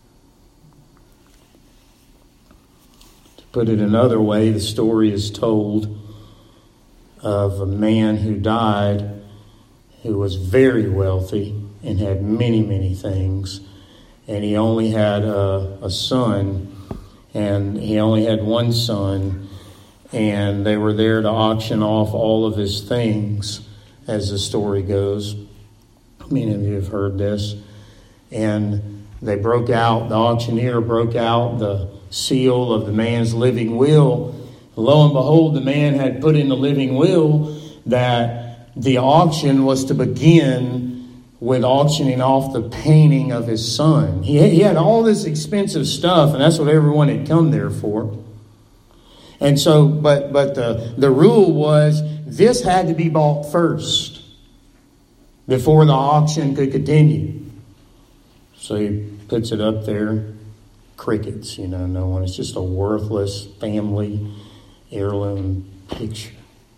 Speaker 1: To put it another way, the story is told of a man who died who was very wealthy and had many, many things. And he only had a, a son, and he only had one son. And they were there to auction off all of his things, as the story goes. Many of you have heard this. And they broke out, the auctioneer broke out the seal of the man's living will. Lo and behold, the man had put in the living will that the auction was to begin with auctioning off the painting of his son. He, he had all this expensive stuff, and that's what everyone had come there for. And so, but but the, the rule was this had to be bought first before the auction could continue. So he puts it up there. Crickets, you know, no one. It's just a worthless family heirloom picture.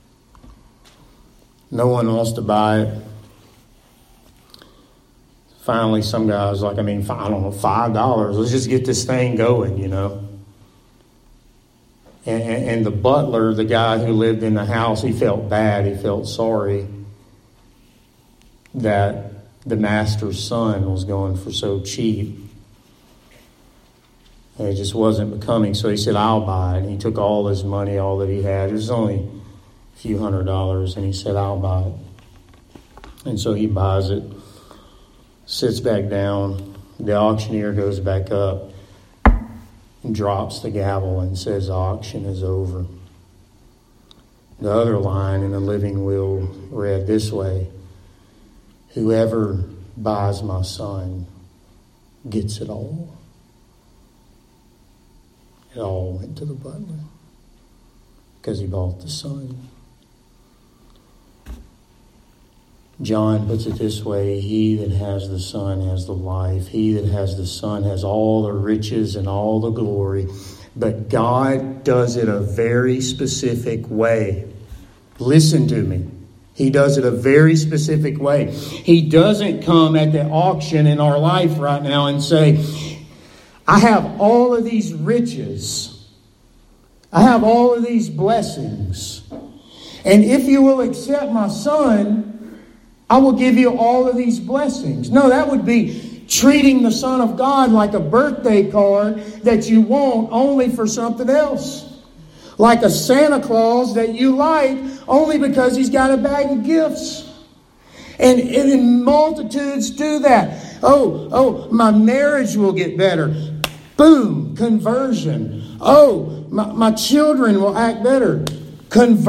Speaker 1: No one wants to buy it. Finally, some guy was like, I mean, I don't know, five dollars. Let's just get this thing going, you know. And, and the butler, the guy who lived in the house, he felt bad. He felt sorry that the master's son was going for so cheap. And it just wasn't becoming. So he said, I'll buy it. And he took all his money, all that he had. It was only a few hundred dollars. And he said, I'll buy it. And so he buys it, sits back down. The auctioneer goes back up, drops the gavel and says, the auction is over. The other line in the living will read this way: whoever buys my son gets it all. It all went to the butler because he bought the son. John puts it this way: he that has the Son has the life. He that has the Son has all the riches and all the glory. But God does it a very specific way. Listen to me. He does it a very specific way. He doesn't come at the auction in our life right now and say, I have all of these riches. I have all of these blessings. And if you will accept my Son, I will give you all of these blessings. No, that would be treating the Son of God like a birthday card that you want only for something else. Like a Santa Claus that you like only because he's got a bag of gifts. And, and multitudes do that. Oh, oh, my marriage will get better. Boom, conversion. Oh, my, my children will act better.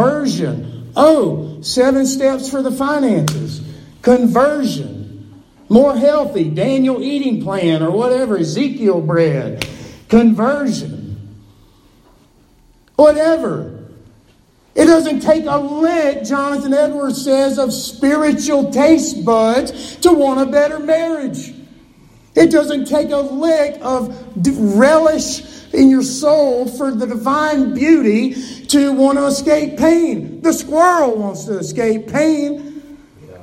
Speaker 1: Conversion. Oh, seven steps for the finances. Conversion. more healthy, Daniel eating plan or whatever, Ezekiel bread, conversion, whatever. It doesn't take a lick, Jonathan Edwards says, of spiritual taste buds to want a better marriage. It doesn't take a lick of relish in your soul for the divine beauty to want to escape pain. The squirrel wants to escape pain. Yeah.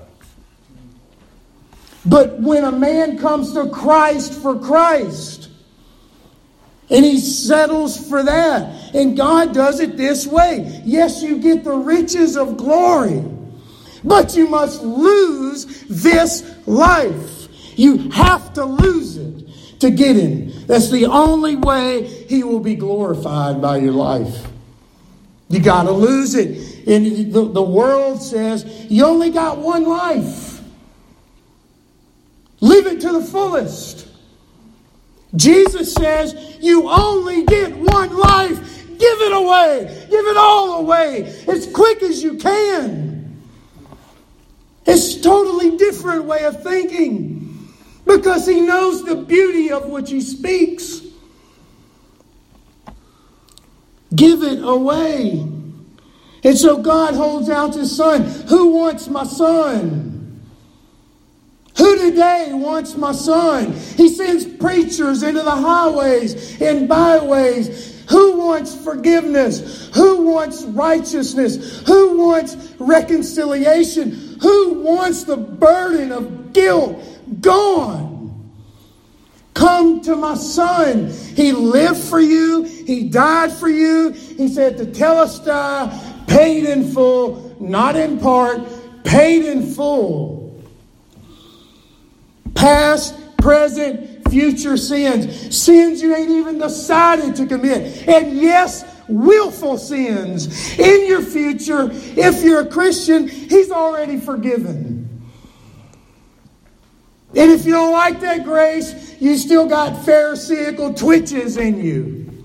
Speaker 1: But when a man comes to Christ for Christ, and he settles for that, and God does it this way. Yes, you get the riches of glory, but you must lose this life. You have to lose it to get Him. That's the only way He will be glorified by your life. You got to lose it. And the, the world says, you only got one life. Live it to the fullest. Jesus says, you only get one life. Give it away. Give it all away as quick as you can. It's a totally different way of thinking. Because He knows the beauty of which He speaks. Give it away. And so God holds out His Son. Who wants my son? Who today wants my son? He sends preachers into the highways and byways. Who wants forgiveness? Who wants righteousness? Who wants reconciliation? Who wants the burden of guilt gone? Come to my son. He lived for you. He died for you. He said to telestai, paid in full, not in part, paid in full. Past, present, future sins. Sins you ain't even decided to commit. And yes, willful sins in your future. If you're a Christian, He's already forgiven. And if you don't like that grace, you still got pharisaical twitches in you.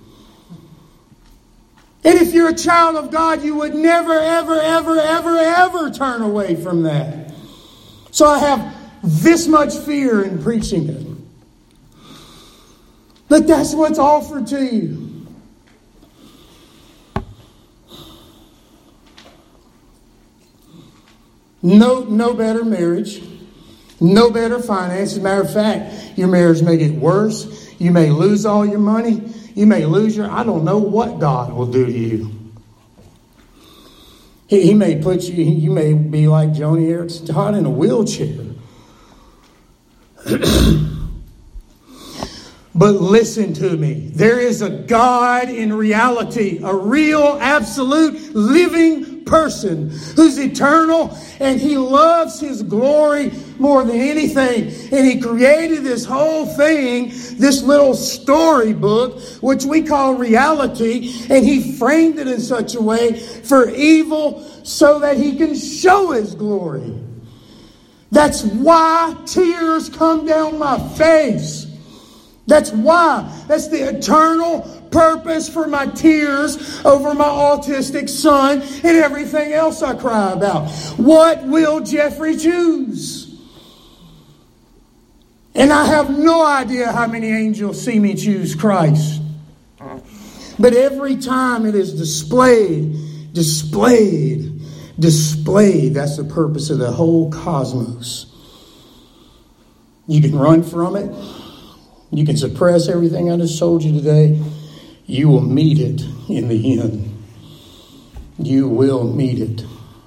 Speaker 1: And if you're a child of God, you would never, ever, ever, ever, ever turn away from that. So I have this much fear in preaching it. But that's what's offered to you. No, no better marriage. No better finance. As a matter of fact, your marriage may get worse. You may lose all your money. You may lose your... I don't know what God will do to you. He, he may put you... You may be like Joni Eareckson Tada in a wheelchair. But listen to me. There is a God in reality. A real, absolute, living person who's eternal, and He loves His glory more than anything. And He created this whole thing, this little storybook, which we call reality, and He framed it in such a way for evil so that He can show His glory. That's why tears come down my face. That's why. That's the eternal purpose for my tears over my autistic son and everything else I cry about. What will Jeffrey choose? And I have no idea how many angels see me choose Christ. But every time it is displayed, displayed, displayed, that's the purpose of the whole cosmos. You can run from it. You can suppress everything I just told you today. You will meet it in the end. You will meet it.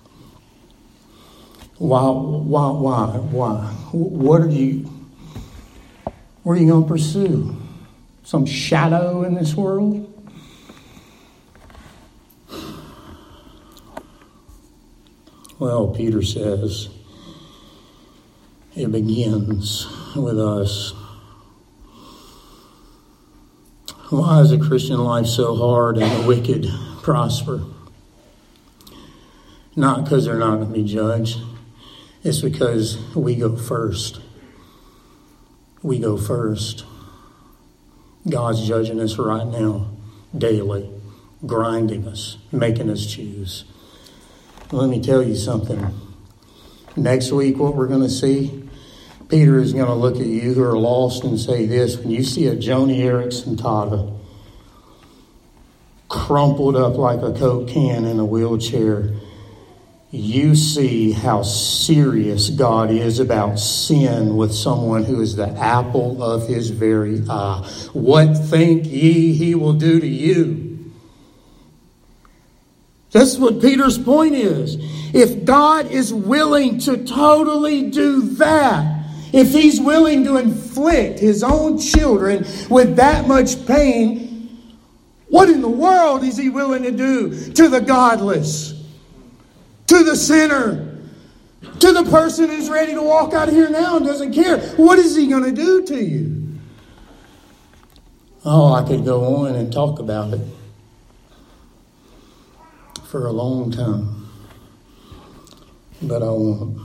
Speaker 1: Why? Why? Why? Why? What are you? What are you going to pursue? Some shadow in this world? Well, Peter says it begins with us. Why is the Christian life so hard and the wicked prosper? Not because they're not going to be judged. It's because we go first. We go first. God's judging us right now, daily, grinding us, making us choose. Let me tell you something. Next week, what we're going to see, Peter is going to look at you who are lost and say this: when you see a Joni Eareckson Tada crumpled up like a Coke can in a wheelchair, you see how serious God is about sin with someone who is the apple of his very eye. What think ye he will do to you? That's what Peter's point is. If God is willing to totally do that, if he's willing to inflict his own children with that much pain, what in the world is he willing to do to the godless, to the sinner, to the person who's ready to walk out of here now and doesn't care? What is he going to do to you? Oh, I could go on and talk about it for a long time, but I won't.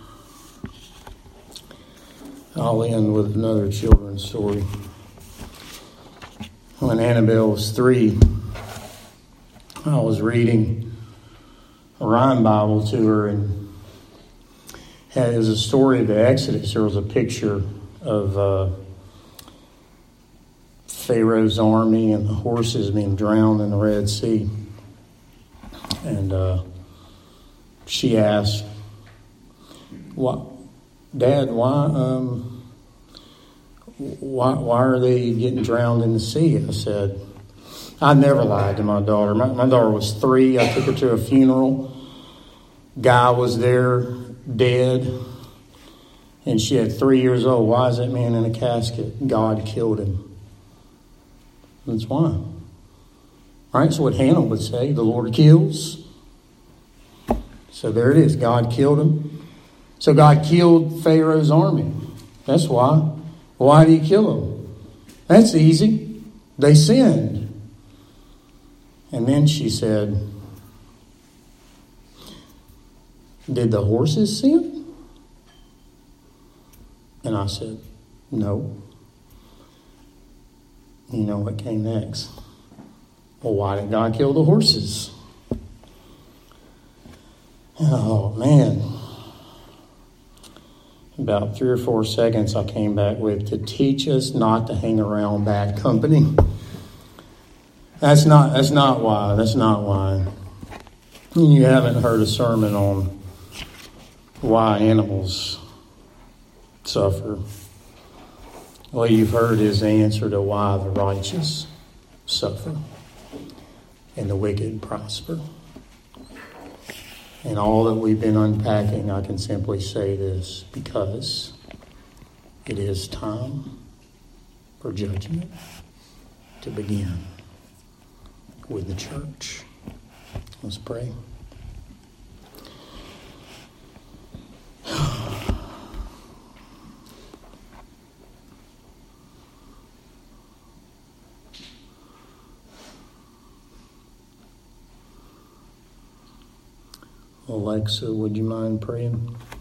Speaker 1: I'll end with another children's story. When Annabelle was three, I was reading a Rhine Bible to her, and it was a story of the Exodus. There was a picture of uh, Pharaoh's army and the horses being drowned in the Red Sea. And uh, she asked, "What, Dad? Why, um, why, why are they getting drowned in the sea?" I said, I never lied to my daughter. My, my daughter was three. I took her to a funeral. Guy was there, dead, and she had three years old. Why is that man in a casket? God killed him. That's why. All right, so what Hannah would say, the Lord kills. So there it is. God killed him. So God killed Pharaoh's army. That's why. Why did he kill them? That's easy. They sinned. And then she said, did the horses sin? And I said, no. You know what came next? Well, why did God kill the horses? Oh, man. About three or four seconds I came back with, to teach us not to hang around bad company. That's not, that's not why. That's not why. You haven't heard a sermon on why animals suffer. What you've heard is the answer to why the righteous suffer and the wicked prosper. And all that we've been unpacking, I can simply say this: because it is time for judgment to begin with the church. Let's pray. Alexa, would you mind praying?